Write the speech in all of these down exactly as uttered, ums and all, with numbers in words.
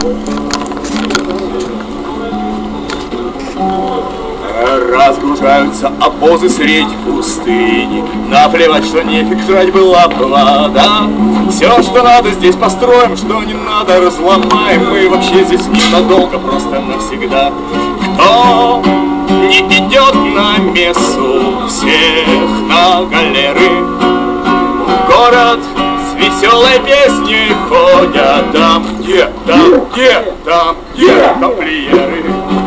Разгружаются обозы средь пустыни. Наплевать, что нефиг жрать была вода. Все, что надо, здесь построим, что не надо, разломаем. Мы вообще здесь ненадолго, просто навсегда. Кто не идет на мессу, всех на галеры. В город с веселой песней ходят там, где, там, где, там, где тамплиеры.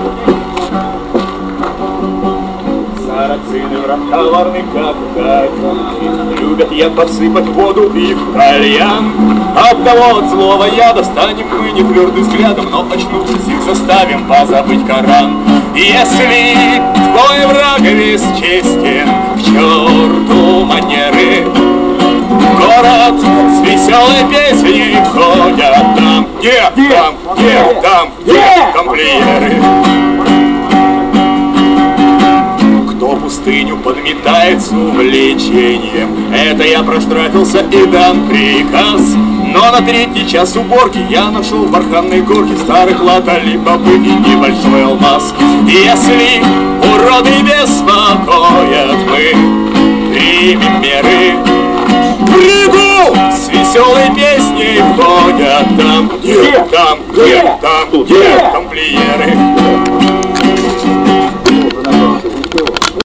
Сарацины враг коварный, как котенки, любят яд подсыпать в воду и в кальян. От того от злого яда станем мы не твердым взглядом, но очнувшись их заставим позабыть Коран. Если твой враг бесчестен, к черту манеры. В город с веселой песней ходят там, где, там, где, там, где тамплиеры. Пустыню подметает с увлечением. Это я проштрафился и дан приказ. Но на третий час уборки я нашел в барханной горке старых латали бобы и небольшой алмаз. Если уроды беспокоят, мы примем меры. Пригу с веселой песней ходят там, где, там, где, там, где тамплиеры.